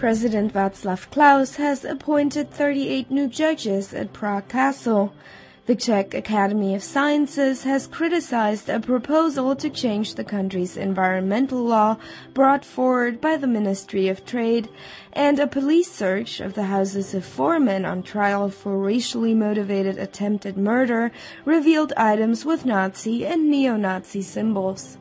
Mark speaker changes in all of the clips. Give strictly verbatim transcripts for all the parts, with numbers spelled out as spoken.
Speaker 1: President Václav Klaus has appointed thirty-eight new judges at Prague Castle. The Czech Academy of Sciences has criticized a proposal to change the country's environmental law brought forward by the Ministry of Trade, and a police search of the houses of four men on trial for racially motivated attempted murder revealed items with Nazi and neo-Nazi symbols.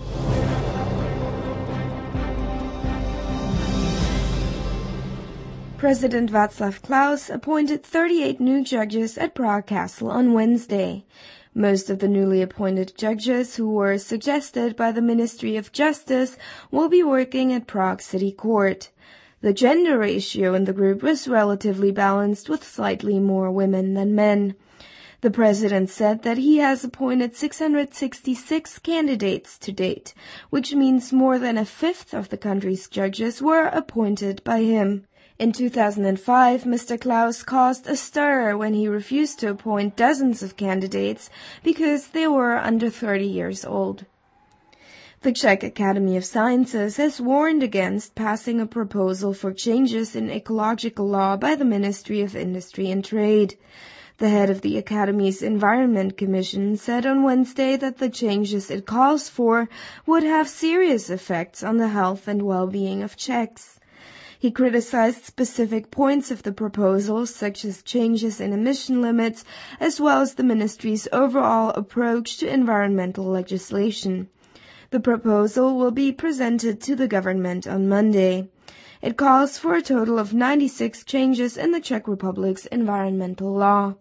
Speaker 1: President Václav Klaus appointed thirty-eight new judges at Prague Castle on Wednesday. Most of the newly appointed judges, who were suggested by the Ministry of Justice, will be working at Prague City Court. The gender ratio in the group was relatively balanced, with slightly more women than men. The president said that he has appointed six hundred sixty-six candidates to date, which means more than a fifth of the country's judges were appointed by him. In two thousand five, Mister Klaus caused a stir when he refused to appoint dozens of candidates because they were under thirty years old. The Czech Academy of Sciences has warned against passing a proposal for changes in ecological law by the Ministry of Industry and Trade. The head of the Academy's Environment Commission said on Wednesday that the changes it calls for would have serious effects on the health and well-being of Czechs. He criticized specific points of the proposal, such as changes in emission limits, as well as the ministry's overall approach to environmental legislation. The proposal will be presented to the government on Monday. It calls for a total of ninety-six changes in the Czech Republic's environmental law.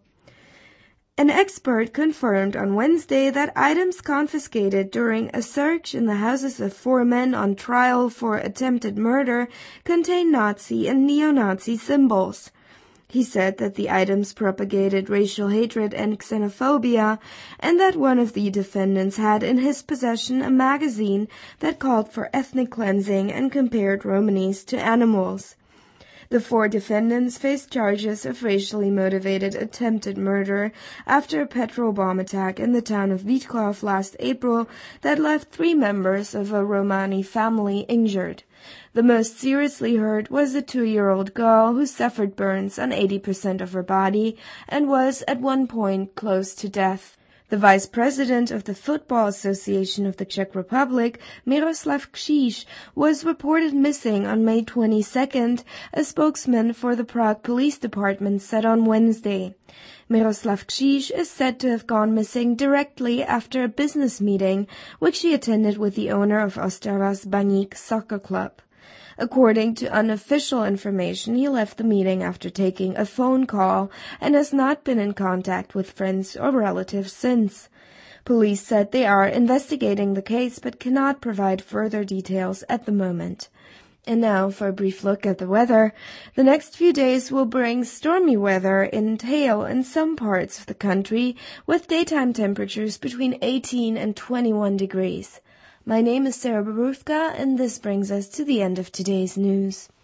Speaker 1: An expert confirmed on Wednesday that items confiscated during a search in the houses of four men on trial for attempted murder contain Nazi and neo-Nazi symbols. He said that the items propagated racial hatred and xenophobia, and that one of the defendants had in his possession a magazine that called for ethnic cleansing and compared Romanis to animals. The four defendants face charges of racially motivated attempted murder after a petrol bomb attack in the town of Vítkov last April that left three members of a Romani family injured. The most seriously hurt was a two-year-old girl who suffered burns on eighty percent of her body and was at one point close to death. The vice president of the Football Association of the Czech Republic, Miroslav Kříž, was reported missing on May twenty-second, a spokesman for the Prague Police Department said on Wednesday. Miroslav Kříž is said to have gone missing directly after a business meeting, which he attended with the owner of Ostrava's Baník soccer club. According to unofficial information, he left the meeting after taking a phone call and has not been in contact with friends or relatives since. Police said they are investigating the case but cannot provide further details at the moment. And now for a brief look at the weather. The next few days will bring stormy weather and hail in some parts of the country, with daytime temperatures between eighteen and twenty-one degrees. My name is Sarah Borówka, and this brings us to the end of today's news.